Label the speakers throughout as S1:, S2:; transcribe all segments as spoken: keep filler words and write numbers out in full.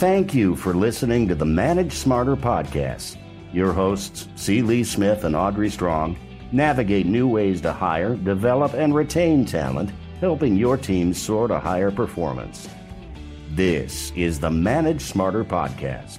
S1: Thank you for listening to the Manage Smarter podcast. Your hosts, C. Lee Smith and Audrey Strong, navigate new ways to hire, develop, and retain talent, helping your team soar to higher performance. This is the Manage Smarter podcast.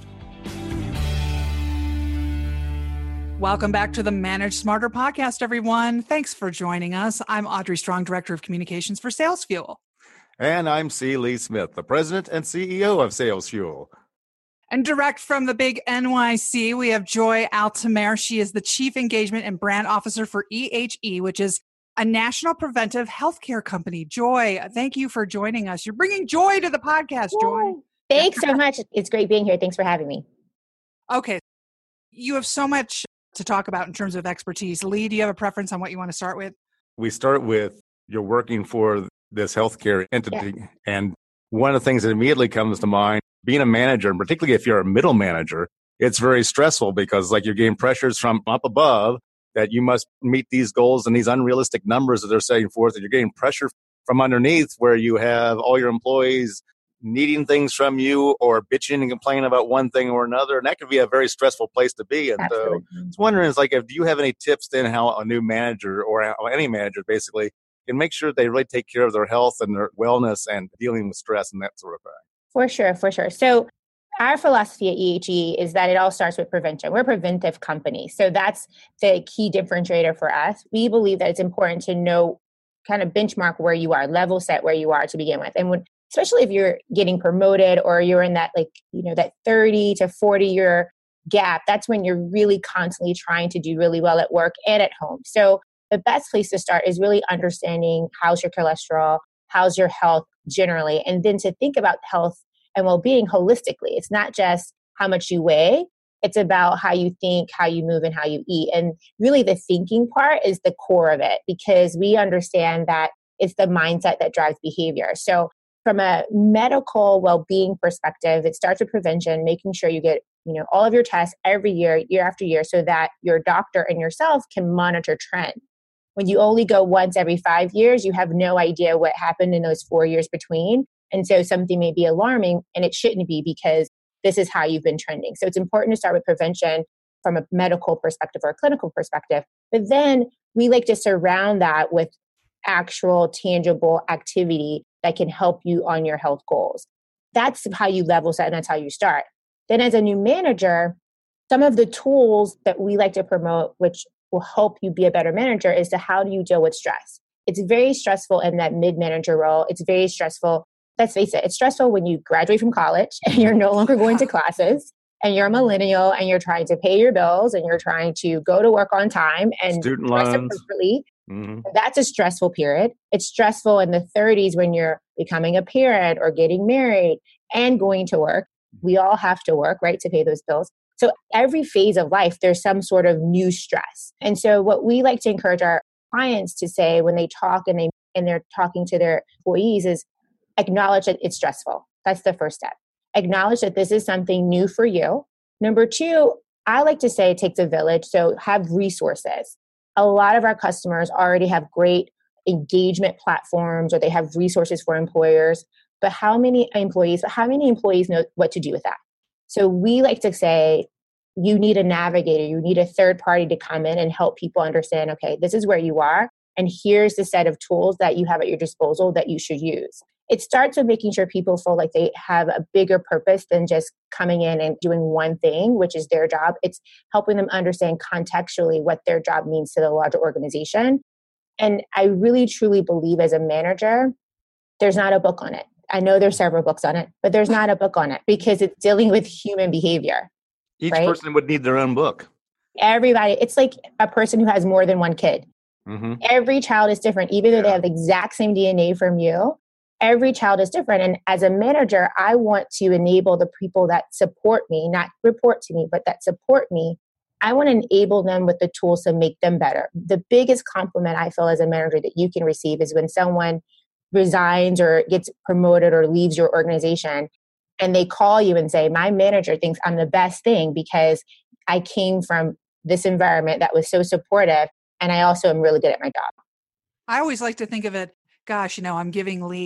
S2: Welcome back to the Manage Smarter podcast, everyone. Thanks for joining us. I'm Audrey Strong, Director of Communications for Sales Fuel.
S3: And I'm C. Lee Smith, the President and C E O of Sales Fuel.
S2: And direct from the big N Y C, we have Joy Altamare. She is the Chief Engagement and Brand Officer for E H E, which is a national preventive healthcare company. Joy, thank you for joining us. You're bringing joy to the podcast, Joy.
S4: Thanks so much. It's great being here. Thanks for having me.
S2: Okay. You have so much to talk about in terms of expertise. Lee, do you have a preference on what you want to start with?
S3: We start with you're working for this healthcare entity.
S4: Yeah.
S3: And one of the things that immediately comes to mind, being a manager, and particularly if you're a middle manager, it's very stressful because like you're getting pressures from up above that you must meet these goals and these unrealistic numbers that they're setting forth, and you're getting pressure from underneath where you have all your employees needing things from you or bitching and complaining about one thing or another. And that could be a very stressful place to be. And
S4: Absolutely.
S3: so I was wondering, is like, if do you have any tips then how a new manager or any manager basically can make sure they really take care of their health and their wellness and dealing with stress and that sort of thing?
S4: For sure, for sure. So our philosophy at E H E is that it all starts with prevention. We're a preventive company. So that's the key differentiator for us. We believe that it's important to know, kind of benchmark where you are, level set where you are to begin with. And when, especially if you're getting promoted or you're in that, like, you know, that thirty to forty year gap, that's when you're really constantly trying to do really well at work and at home. So the best place to start is really understanding how's your cholesterol, how's your health generally, and then to think about health and well-being holistically. It's not just how much you weigh, it's about how you think, how you move, and how you eat. And really the thinking part is the core of it, because we understand that it's the mindset that drives behavior. So from a medical well-being perspective, it starts with prevention, making sure you get, you know, all of your tests every year, year after year, so that your doctor and yourself can monitor trend. When you only go once every five years, you have no idea what happened in those four years between. And so something may be alarming, and it shouldn't be, because this is how you've been trending. So it's important to start with prevention from a medical perspective or a clinical perspective. But then we like to surround that with actual tangible activity that can help you on your health goals. That's how you level set, and that's how you start. Then as a new manager, some of the tools that we like to promote, which will help you be a better manager, is to how do you deal with stress. It's very stressful in that mid-manager role. It's very stressful. Let's face it, it's stressful when you graduate from college and you're no longer going to classes and you're a millennial and you're trying to pay your bills and you're trying to go to work on time and
S3: Student
S4: dress
S3: loans.
S4: appropriately.
S3: Mm-hmm.
S4: That's a stressful period. It's stressful in the thirties when you're becoming a parent or getting married and going to work. We all have to work, right, to pay those bills. So every phase of life, there's some sort of new stress. And so what we like to encourage our clients to say when they talk and, they, and they're talking to their employees is acknowledge that it's stressful. That's the first step. Acknowledge that this is something new for you. Number two, I like to say it takes a village. So have resources. A lot of our customers already have great engagement platforms, or they have resources for employers. But how many employees, but how many employees know what to do with that? So we like to say, you need a navigator, you need a third party to come in and help people understand, okay, this is where you are, and here's the set of tools that you have at your disposal that you should use. It starts with making sure people feel like they have a bigger purpose than just coming in and doing one thing, which is their job. It's helping them understand contextually what their job means to the larger organization. And I really, truly believe as a manager, there's not a book on it. I know there's several books on it, but there's not a book on it because it's dealing with human behavior.
S3: Each
S4: right?
S3: person would need their own book.
S4: Everybody, it's like a person who has more than one kid.
S3: Mm-hmm.
S4: Every child is different, even though
S3: Yeah.
S4: they have the exact same D N A from you. Every child is different. And as a manager, I want to enable the people that support me, not report to me, but that support me. I want to enable them with the tools to make them better. The biggest compliment I feel as a manager that you can receive is when someone resigns or gets promoted or leaves your organization and they call you and say, my manager thinks I'm the best thing because I came from this environment that was so supportive, and I also am really good at my job.
S2: I always like to think of it, gosh, you know, I'm giving Lee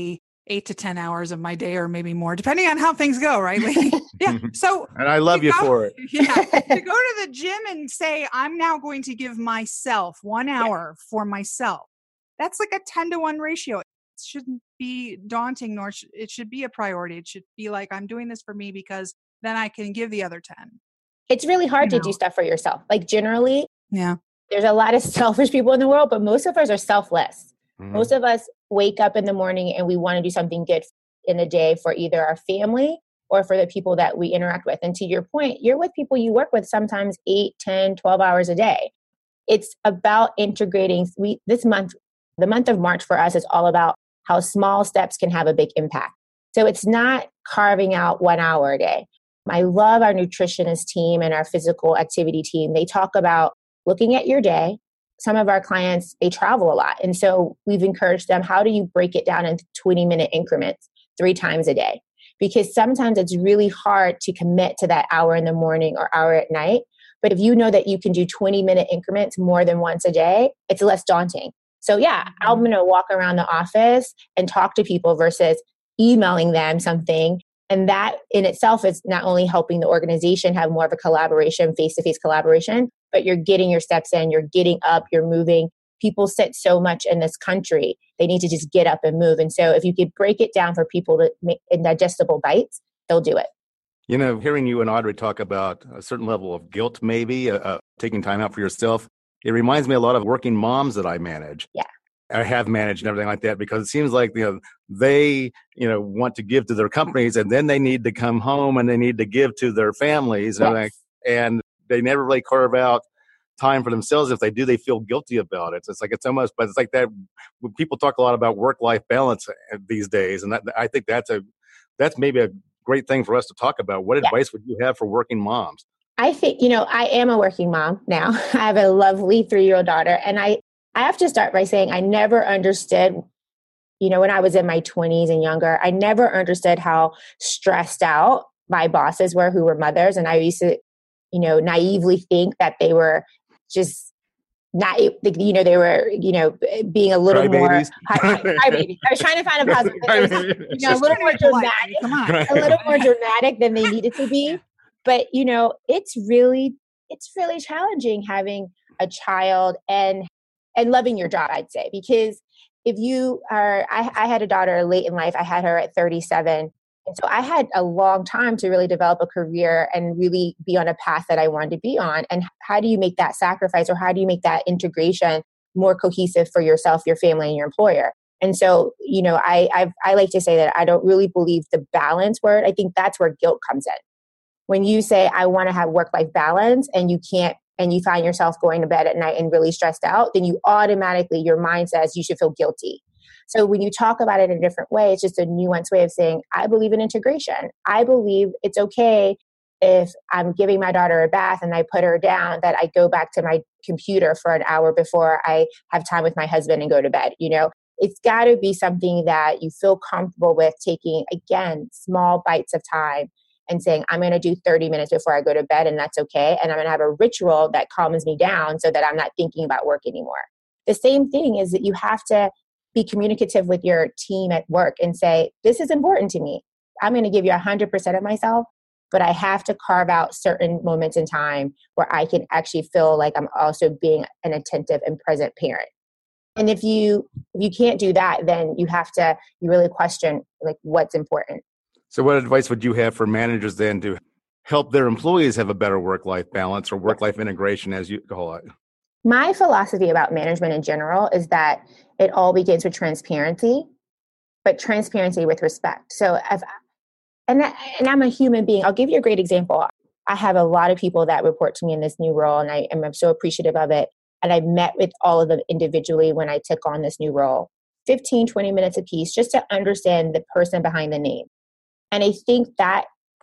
S2: eight to ten hours of my day, or maybe more, depending on how things go, right? Like, yeah. So,
S3: and I love you
S2: go,
S3: for it.
S2: Yeah. To go to the gym and say, I'm now going to give myself one hour for myself. That's like a ten to one ratio. It shouldn't be daunting, nor sh- it should be a priority. It should be like, I'm doing this for me because then I can give the other ten.
S4: It's really hard
S2: you
S4: to
S2: know.
S4: do stuff for yourself. Like generally,
S2: yeah,
S4: there's a lot of selfish people in the world, but most of us are selfless. Mm-hmm. Most of us wake up in the morning and we want to do something good in the day for either our family or for the people that we interact with. And to your point, you're with people you work with sometimes eight, ten, twelve hours a day. It's about integrating. We, this month, the month of March for us is all about how small steps can have a big impact. So it's not carving out one hour a day. I love our nutritionist team and our physical activity team. They talk about looking at your day. Some of our clients, they travel a lot. And so we've encouraged them, how do you break it down into twenty minute increments three times a day? Because sometimes it's really hard to commit to that hour in the morning or hour at night. But if you know that you can do twenty minute increments more than once a day, it's less daunting. So yeah, mm-hmm. I'm going to walk around the office and talk to people versus emailing them something. And that in itself is not only helping the organization have more of a collaboration, face-to-face collaboration, but you're getting your steps in, you're getting up, you're moving. People sit so much in this country. They need to just get up and move. And so if you could break it down for people to make in digestible bites, they'll do it.
S3: You know, hearing you and Audrey talk about a certain level of guilt, maybe uh, uh, taking time out for yourself, it reminds me a lot of working moms that I manage.
S4: Yeah.
S3: I have managed and everything like that, because it seems like, you know, they, you know, want to give to their companies and then they need to come home and they need to give to their families. And,
S4: yes.
S3: and they never really carve out time for themselves. If they do, they feel guilty about it. So it's like, it's almost, but it's like that. People talk a lot about work-life balance these days. And that, I think that's a, that's maybe a great thing for us to talk about. What
S4: yeah.
S3: advice would you have for working moms?
S4: I think, you know, I am a working mom now. I have a lovely three-year-old daughter. And I, I have to start by saying I never understood, you know, when I was in my twenties and younger, I never understood how stressed out my bosses were who were mothers. And I used to, you know, naively think that they were just not, you know, they were, you know, being a little
S3: cry
S4: more,
S3: babies.
S4: Cry, cry babies. I was trying to find a positive, you know, a little more dramatic,
S2: Come on.
S4: a little more dramatic than they needed to be. But, you know, it's really, it's really challenging having a child and and loving your job, I'd say, because if you are, I, I had a daughter late in life. I had her at thirty-seven. And so I had a long time to really develop a career and really be on a path that I wanted to be on. And how do you make that sacrifice, or how do you make that integration more cohesive for yourself, your family, and your employer? And so, you know, I I've, I like to say that I don't really believe the balance word. I think that's where guilt comes in. When you say, I want to have work-life balance, and you can't, and you find yourself going to bed at night and really stressed out, then you automatically, your mind says you should feel guilty. So when you talk about it in a different way, it's just a nuanced way of saying, I believe in integration. I believe it's okay if I'm giving my daughter a bath and I put her down, that I go back to my computer for an hour before I have time with my husband and go to bed. You know, it's got to be something that you feel comfortable with taking, again, small bites of time and saying, I'm going to do thirty minutes before I go to bed, and that's okay. And I'm going to have a ritual that calms me down so that I'm not thinking about work anymore. The same thing is that you have to be communicative with your team at work and say, this is important to me. I'm going to give you one hundred percent of myself, but I have to carve out certain moments in time where I can actually feel like I'm also being an attentive and present parent. And if you if you can't do that, then you have to, you really question like what's important.
S3: So what advice would you have for managers then to help their employees have a better work-life balance or work-life integration, as you call it?
S4: My philosophy about management in general is that it all begins with transparency, but transparency with respect. So if, and, that, and I'm a human being. I'll give you a great example. I have a lot of people that report to me in this new role, and I am I'm so appreciative of it. And I met with all of them individually when I took on this new role, fifteen, twenty minutes a piece, just to understand the person behind the name. And I think that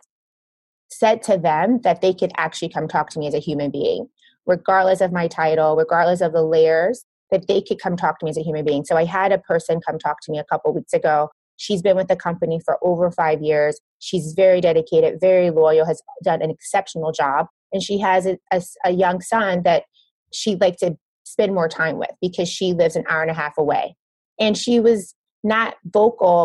S4: said to them that they could actually come talk to me as a human being, regardless of my title, regardless of the layers, that they could come talk to me as a human being. So I had a person come talk to me a couple of weeks ago. She's been with the company for over five years. She's very dedicated, very loyal, has done an exceptional job. And she has a, a, a young son that she'd like to spend more time with because she lives an hour and a half away. And she was not vocal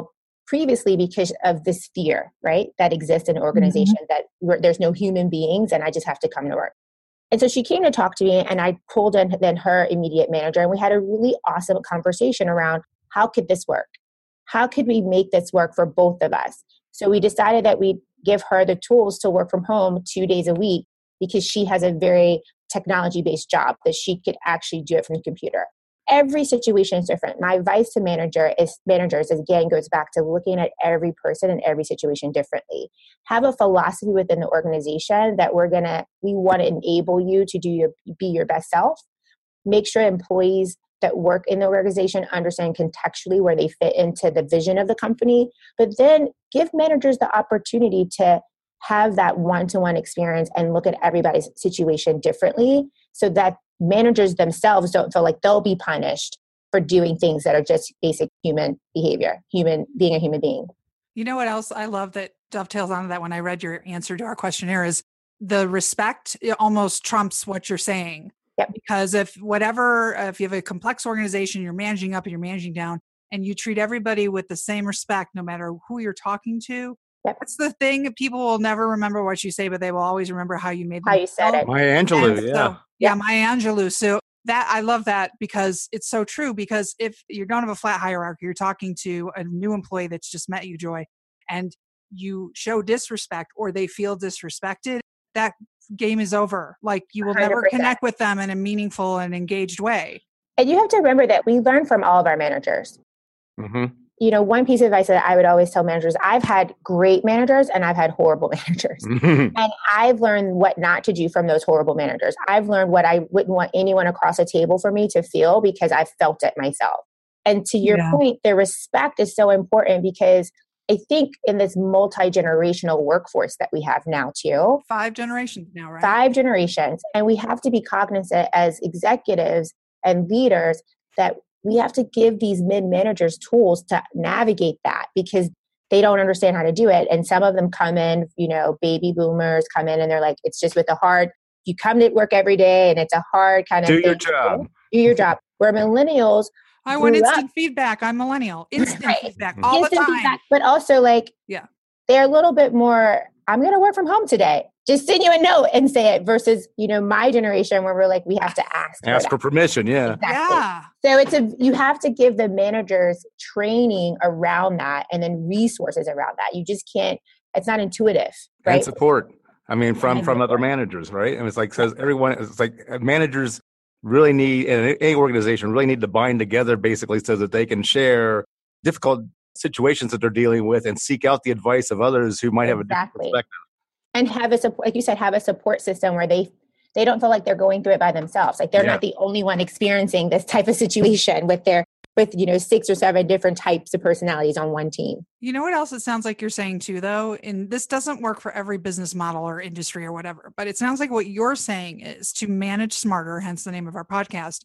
S4: previously because of this fear, right, that exists in an organization mm-hmm. that we're, there's no human beings and I just have to come to work. And so she came to talk to me, and I pulled in then her immediate manager, and we had a really awesome conversation around how could this work? How could we make this work for both of us? So we decided that we'd give her the tools to work from home two days a week because she has a very technology-based job that she could actually do it from the computer. Every situation is different. My advice to manager is managers, again, goes back to looking at every person and every situation differently. Have a philosophy within the organization that we're gonna, we want to enable you to do your, be your best self. Make sure employees that work in the organization understand contextually where they fit into the vision of the company, but then give managers the opportunity to have that one-to-one experience and look at everybody's situation differently so that managers themselves don't feel like they'll be punished for doing things that are just basic human behavior, human being a human being.
S2: You know what else I love that dovetails onto that when I read your answer to our questionnaire is the respect. It almost trumps what you're saying.
S4: Yep.
S2: Because if whatever, if you have a complex organization, you're managing up and you're managing down, and you treat everybody with the same respect, no matter who you're talking to,
S4: yep.
S2: that's the thing. People will never remember what you say, but they will always remember how you made them
S4: how you said
S2: feel.
S4: it.
S3: Maya Angelou,
S2: And
S3: yeah.
S2: So, yeah, Maya Angelou. So that I love that because it's so true. Because if you don't have a flat hierarchy, you're talking to a new employee that's just met you, Joy, and you show disrespect or they feel disrespected, that game is over. Like you will
S4: one hundred percent
S2: never connect with them in a meaningful and engaged way.
S4: And you have to remember that we learn from all of our managers.
S3: Mm-hmm.
S4: You know, one piece of advice that I would always tell managers, I've had great managers and I've had horrible managers.
S3: Mm-hmm.
S4: And I've learned what not to do from those horrible managers. I've learned what I wouldn't want anyone across a table for me to feel because I felt it myself. And to your
S2: Yeah.
S4: point, the respect is so important because I think in this multi-generational workforce that we have now too.
S2: Five generations now, right?
S4: Five generations. And we have to be cognizant as executives and leaders that we have to give these mid-managers tools to navigate that because they don't understand how to do it. And some of them come in, you know, baby boomers come in and they're like, it's just with a hard, you come to work every day and it's a hard kind of
S3: Do
S4: thing.
S3: your job.
S4: Do your job. Where millennials,
S2: I want
S4: grew
S2: instant
S4: up-
S2: feedback. I'm millennial. Instant
S4: Right.
S2: feedback all
S4: instant
S2: the time.
S4: feedback, but also like,
S2: Yeah.
S4: they're a little bit more, I'm going to work from home today. Just send you a note and say it versus, you know, my generation where we're like, we have to ask.
S3: Ask
S4: for
S3: for permission, yeah.
S4: Exactly.
S2: Yeah.
S4: So it's a, you have to give the managers training around that and then resources around that. You just can't, it's not intuitive, right?
S3: And support. I mean, from
S4: And
S3: from other
S4: support.
S3: managers, right? And it's like says everyone. It's like managers really need, and any organization really need to bind together, basically, so that they can share difficult situations that they're dealing with and seek out the advice of others who might have a different
S4: Exactly.
S3: perspective.
S4: And have a support, like you said, have a support system where they they don't feel like they're going through it by themselves. Like they're
S3: Yeah.
S4: not the only one experiencing this type of situation with their with you know six or seven different types of personalities on one team.
S2: You know what else it sounds like you're saying too, though? And this doesn't work for every business model or industry or whatever, but it sounds like what you're saying is to manage smarter, hence the name of our podcast.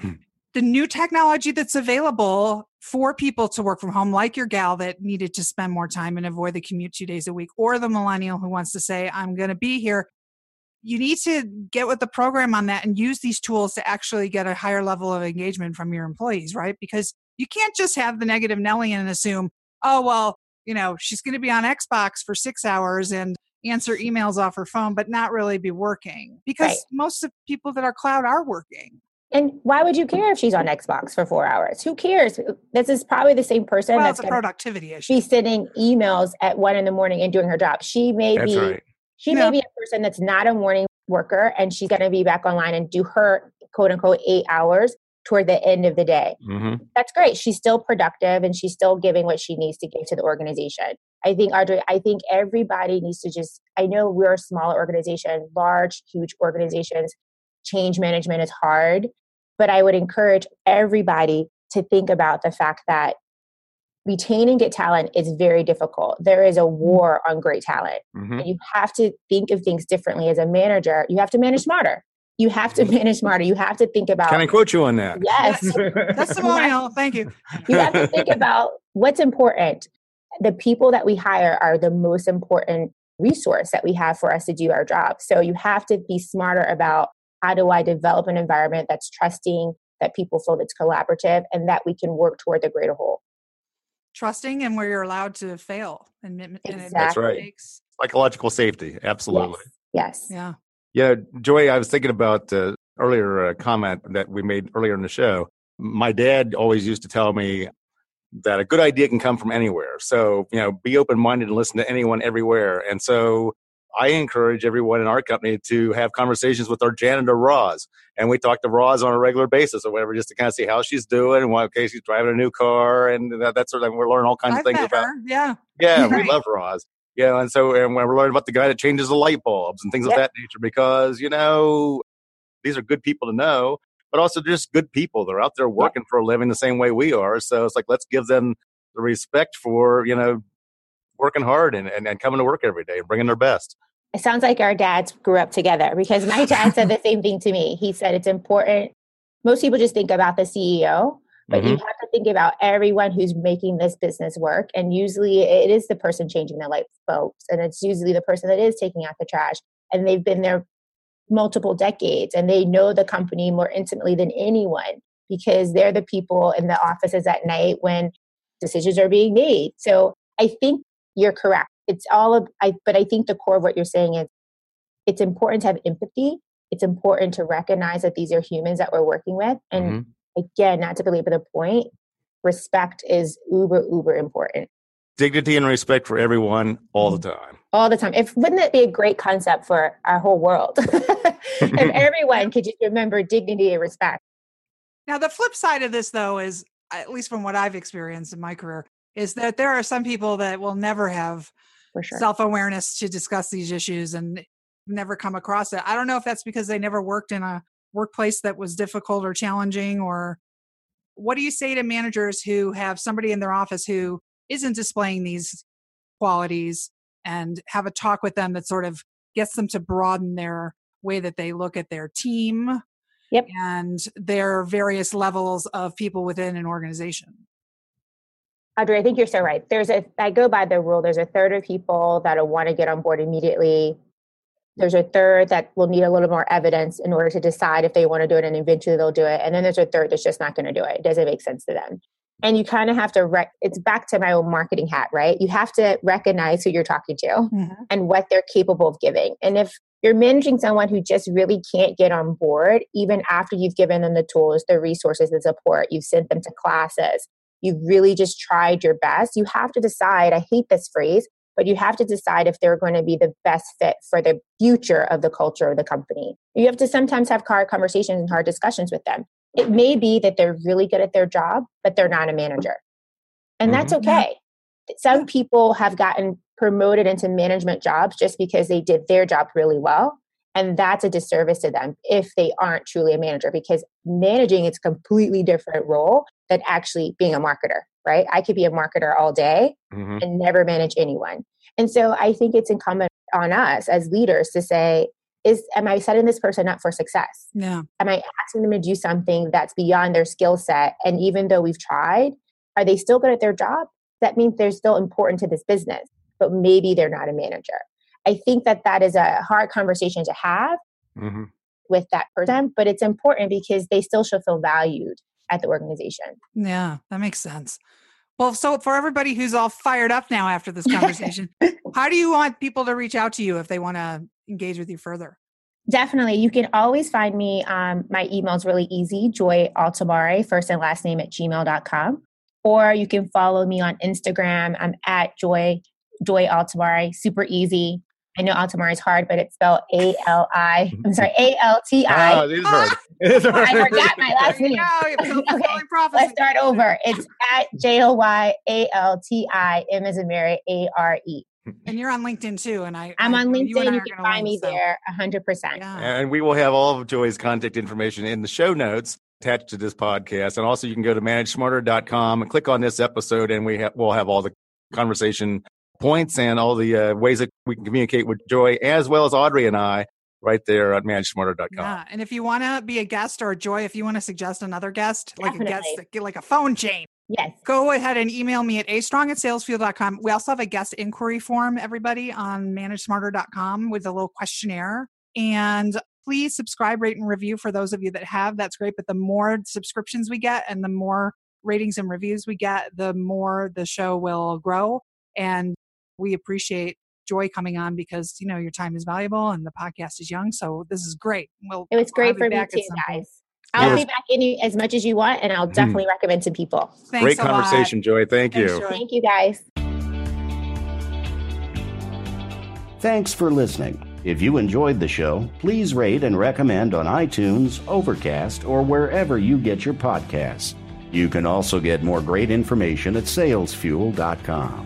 S2: The new technology that's available for people to work from home, like your gal that needed to spend more time and avoid the commute two days a week, or the millennial who wants to say, I'm going to be here. You need to get with the program on that and use these tools to actually get a higher level of engagement from your employees, right? Because you can't just have the negative Nelly and assume, oh, well, you know, she's going to be on Xbox for six hours and answer emails off her phone, but not really be working. Because
S4: Right.
S2: most of the people that are cloud are working.
S4: And why would you care if she's on Xbox for four hours? Who cares? This is probably the same person
S2: Well,
S4: that's
S2: it's a
S4: going to
S2: productivity issue.
S4: be sending emails at one in the morning and doing her job. She may
S3: That's
S4: be
S3: right.
S4: she
S2: Yeah.
S4: may be a person that's not a morning worker and she's going to be back online and do her quote unquote eight hours toward the end of the day.
S3: Mm-hmm.
S4: That's great. She's still productive and she's still giving what she needs to give to the organization. I think, Audrey, I think everybody needs to just, I know we're a small organization, large, huge organizations. Change management is hard, but I would encourage everybody to think about the fact that retaining good talent is very difficult. There is a war on great talent.
S3: Mm-hmm.
S4: And you have to think of things differently as a manager. You have to manage smarter. You have to manage smarter. You have to think about.
S3: Can I quote you on that?
S4: Yes.
S2: That's the millennial. Thank you.
S4: You have to think about what's important. The people that we hire are the most important resource that we have for us to do our job. So you have to be smarter about how do I develop an environment that's trusting, that people feel that's collaborative, and that we can work toward the greater whole.
S2: trusting and where you're allowed to fail. And, and
S4: Exactly.
S3: That's right.
S2: Makes,
S3: Psychological safety. Absolutely.
S4: Yes. yes.
S2: yeah.
S3: Yeah. Joy, I was thinking about uh, earlier uh, comment that we made earlier in the show. My dad always used to tell me that a good idea can come from anywhere. So, you know, be open-minded and listen to anyone everywhere. And so I encourage everyone in our company to have conversations with our janitor, Roz. And we talk to Roz on a regular basis or whatever, just to kind of see how she's doing and what, okay, she's driving a new car and that, that sort of thing. We're learning all kinds
S2: I've
S3: of things
S2: met
S3: about
S2: her. Yeah.
S3: Yeah,
S2: Right.
S3: we love Roz. Yeah, and so and we're learning about the guy that changes the light bulbs and things
S4: Yep.
S3: of that nature because, you know, these are good people to know, but also just good people. They're out there working for a living the same way we are. So it's like, let's give them the respect for, you know, working hard and, and, and coming to work every day and bringing their best.
S4: It sounds like our dads grew up together because my dad said the same thing to me. He said it's important. Most people just think about the C E O, but
S3: Mm-hmm.
S4: you have to think about everyone who's making this business work. And usually it is the person changing the light bulbs. And it's usually the person that is taking out the trash. And they've been there multiple decades and they know the company more intimately than anyone because they're the people in the offices at night when decisions are being made. So I think you're correct. It's all of, I, but I think the core of what you're saying is it's important to have empathy. It's important to recognize that these are humans that we're working with. And
S3: Mm-hmm.
S4: again, not to belabor the point, respect is uber, uber important.
S3: Dignity and respect for everyone all the time.
S4: All the time. If wouldn't it be a great concept for our whole world? If everyone could just remember dignity and respect.
S2: Now, the flip side of this, though, is, at least from what I've experienced in my career, is that there are some people that will never have
S4: For sure.
S2: self-awareness to discuss these issues and never come across it. I don't know if that's because they never worked in a workplace that was difficult or challenging, or what do you say to managers who have somebody in their office who isn't displaying these qualities and have a talk with them that sort of gets them to broaden their way that they look at their team
S4: Yep.
S2: and their various levels of people within an organization?
S4: Audrey, I think you're so right. There's a, I go by the rule, there's a third of people that will want to get on board immediately. There's a third that will need a little more evidence in order to decide if they want to do it, and eventually they'll do it. And then there's a third that's just not going to do it. It doesn't make sense to them. And you kind of have to, rec- it's back to my own marketing hat, right? You have to recognize who you're talking to
S2: Mm-hmm.
S4: and what they're capable of giving. And if you're managing someone who just really can't get on board, even after you've given them the tools, the resources, the support, you've sent them to classes, you've really just tried your best, you have to decide, I hate this phrase, but you have to decide if they're going to be the best fit for the future of the culture of the company. You have to sometimes have hard conversations and hard discussions with them. It may be that they're really good at their job, but they're not a manager. And that's
S2: Mm-hmm.
S4: okay. Some people have gotten promoted into management jobs just because they did their job really well. And that's a disservice to them if they aren't truly a manager, because managing is a completely different role than actually being a marketer, right? I could be a marketer all day
S3: Mm-hmm.
S4: and never manage anyone. And so I think it's incumbent on us as leaders to say, is, am I setting this person up for success?
S2: Yeah.
S4: Am I asking them to do something that's beyond their skill set? And even though we've tried, are they still good at their job? That means they're still important to this business, but maybe they're not a manager. I think that that is a hard conversation to have
S3: Mm-hmm.
S4: with that person, but it's important because they still should feel valued at the organization.
S2: Yeah, that makes sense. Well, so for everybody who's all fired up now after this conversation, how do you want people to reach out to you if they want to engage with you further?
S4: Definitely. You can always find me. Um, my email is really easy, Joy Altamare, first and last name at gmail dot com. Or you can follow me on Instagram. I'm at Joy, Joy Altamare, super easy. I know Altamare is hard, but it's spelled A L I, I'm sorry, A L T I.
S3: Ah, it is hard. It is hard.
S4: I forgot my last name. Okay, let's start over. It's at J O Y A L T I, M as in Mary, A R E.
S2: And you're on LinkedIn too. And I,
S4: I'm
S2: I,
S4: on
S2: you
S4: LinkedIn.
S2: and I
S4: You
S2: are
S4: can
S2: gonna
S4: find me
S2: link, so-
S4: there one hundred percent.
S2: Yeah.
S3: And we will have all of Joy's contact information in the show notes attached to this podcast. And also you can go to manage smarter dot com and click on this episode, and we ha- we'll have all the conversation points and all the uh, ways that we can communicate with Joy, as well as Audrey and I, right there at manage smarter dot com.
S2: Yeah. And if you want to be a guest, or Joy, if you want to suggest another guest, like a
S4: Definitely.
S2: guest, like a phone chain,
S4: Yes.
S2: go ahead and email me at a strong at salesfield dot com. We also have a guest inquiry form, everybody, on manage smarter dot com with a little questionnaire. And please subscribe, rate, and review for those of you that have. That's great. But the more subscriptions we get and the more ratings and reviews we get, the more the show will grow. And we appreciate Joy coming on because, you know, your time is valuable and the podcast is young. So this is great. We'll,
S4: it was great for me too, guys. I'll be back in as much as you want, and I'll definitely mm. recommend some people.
S2: Thanks
S3: Great conversation, lot. Joy. Thank
S2: Thanks,
S3: you.
S2: Joy.
S4: Thank you, guys.
S1: Thanks for listening. If you enjoyed the show, please rate and recommend on iTunes, Overcast, or wherever you get your podcasts. You can also get more great information at sales fuel dot com.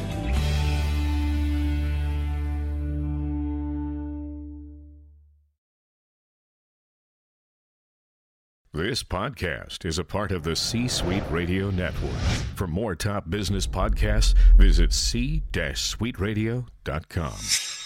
S5: This podcast is a part of the C-Suite Radio Network. For more top business podcasts, visit c suite radio dot com.